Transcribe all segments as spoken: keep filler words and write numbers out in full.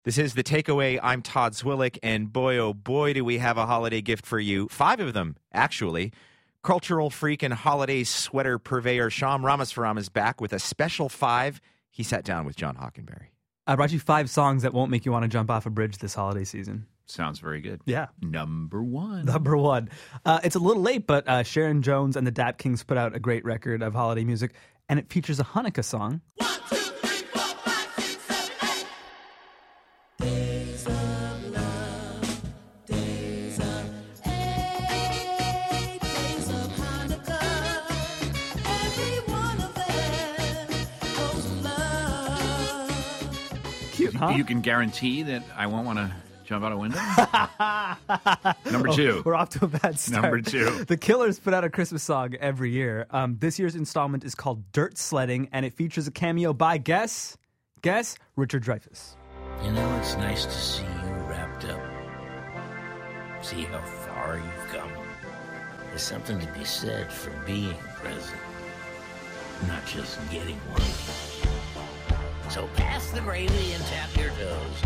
This is The Takeaway. I'm Todd Zwillick, and boy, oh boy, do we have a holiday gift for you. Five of them, actually. Cultural freak and holiday sweater purveyor Shyam Ramaswamy is back with a special five. He sat down with John Hockenberry. I brought you five songs that won't make you want to jump off a bridge this holiday season. Sounds very good. Yeah. Number one. Number one. Uh, it's a little late, but uh, Sharon Jones and the Dap Kings put out a great record of holiday music, and it features a Hanukkah song. One, two, three, four, five, six, seven, eight. Days of love, days of eight, days of Hanukkah. Every one of them goes with love. Cute, huh? You can guarantee that I won't want to jump out a window? Number two. Oh, we're off to a bad start. Number two. The Killers put out a Christmas song every year. Um, this year's installment is called Dirt Sledding, and it features a cameo by, guess, guess, Richard Dreyfuss. You know, it's nice to see you wrapped up. See how far you've come. There's something to be said for being present, not just getting one. So pass the gravy and tap your toes.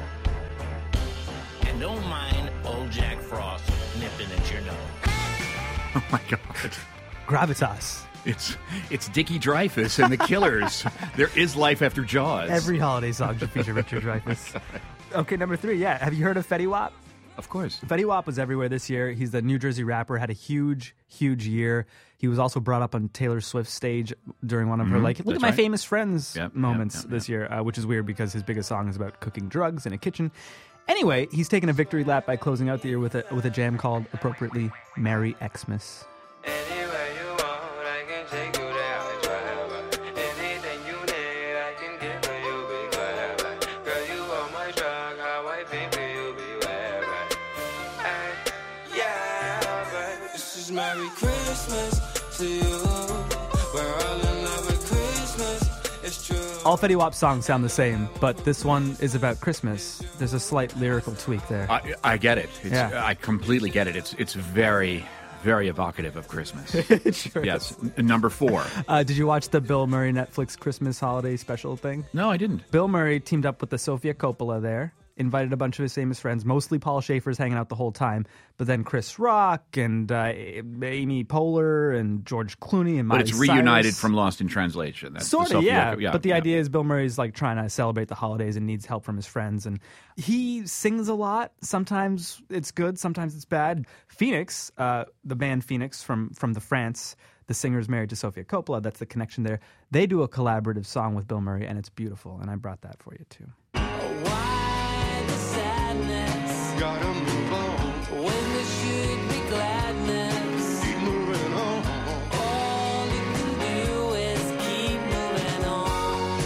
And don't mind old Jack Frost nipping at your nose. Oh, my God. Gravitas. It's it's Dickie Dreyfuss and the Killers. There is life after Jaws. Every holiday song should feature Richard Dreyfuss. Okay, number three, yeah. Have you heard of Fetty Wap? Of course. Fetty Wap was everywhere this year. He's the New Jersey rapper, had a huge, huge year. He was also brought up on Taylor Swift's stage during one of her, Mhm, like, look that's at my right. famous friends Yep, moments yep, yep, this year, uh, which is weird because his biggest song is about cooking drugs in a kitchen. Anyway, he's taken a victory lap by closing out the year with a with a jam called, appropriately, Merry Xmas. Anywhere you want, I can take you there, I try. Anything you need, I can give you, be glad. Girl, you are my drug, how I think you beware. Hey, yeah, baby. This is Merry Christmas to you. We're all in love with Christmas, it's true. All Fetty Wap songs sound the same, but this one is about Christmas. There's a slight lyrical tweak there. I, I get it. It's, Yeah. I completely get it. It's it's very, very evocative of Christmas. It sure Yes. is. N- Number four. Uh, did you watch the Bill Murray Netflix Christmas holiday special thing? No, I didn't. Bill Murray teamed up with the Sofia Coppola there, invited a bunch of his famous friends, mostly Paul Schaefer's hanging out the whole time, but then Chris Rock and uh, Amy Poehler and George Clooney and Miley But it's reunited Cyrus. from Lost in Translation. That's the Sort of, Sophia yeah. Co- yeah. But the yeah. idea is Bill Murray's like trying to celebrate the holidays and needs help from his friends. And he sings a lot. Sometimes it's good, sometimes it's bad. Phoenix, uh, the band Phoenix from, from the France, the singer's married to Sofia Coppola. That's the connection there. They do a collaborative song with Bill Murray, and it's beautiful. And I brought that for you, too. Why the sadness? Gotta move on, When there should be gladness. keep moving on. All you can do is keep moving on.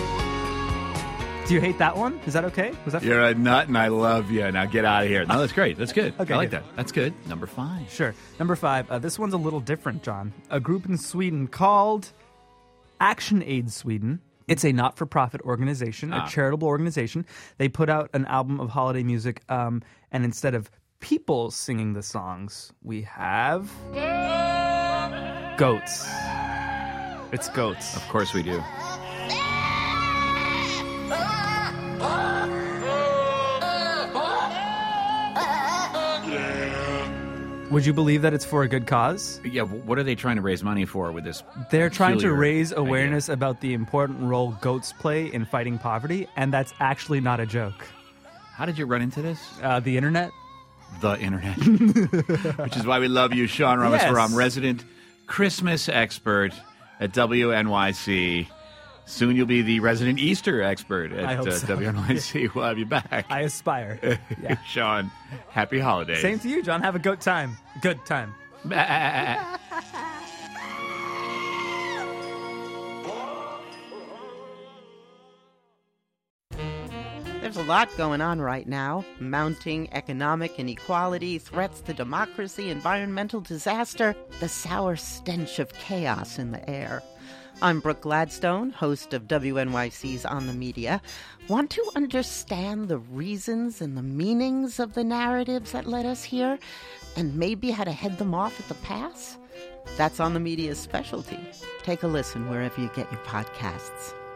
Do you hate that one? Is that okay? Was that You're a nut and I love you. Now get out of here. No, that's great. That's good. Okay, I like good. that. That's good. Number five. Sure. Number five. Uh, this one's a little different, John. A group in Sweden called Action Aid Sweden. It's a not-for-profit organization, Ah. a charitable organization. They put out an album of holiday music, um, and instead of people singing the songs, we have goats. It's goats. Of course we do. Would you believe that it's for a good cause? Yeah, wh- what are they trying to raise money for with this? They're trying to peculiar raise idea? awareness about the important role goats play in fighting poverty, and that's actually not a joke. How did you run into this? Uh, the internet? The internet. Which is why we love you, Sean Ramaswamy, Yes. resident Christmas expert at W N Y C. Soon you'll be the resident Easter expert I at hope uh, so. W N Y C. We'll have you back. I aspire. Yeah. Sean, happy holidays. Same to you, John. Have a good time. Good time. There's a lot going on right now. Mounting economic inequality, threats to democracy, environmental disaster, the sour stench of chaos in the air. I'm Brooke Gladstone, host of W N Y C's On the Media. Want to understand the reasons and the meanings of the narratives that led us here, and maybe how to head them off at the pass? That's On the Media's specialty. Take a listen wherever you get your podcasts.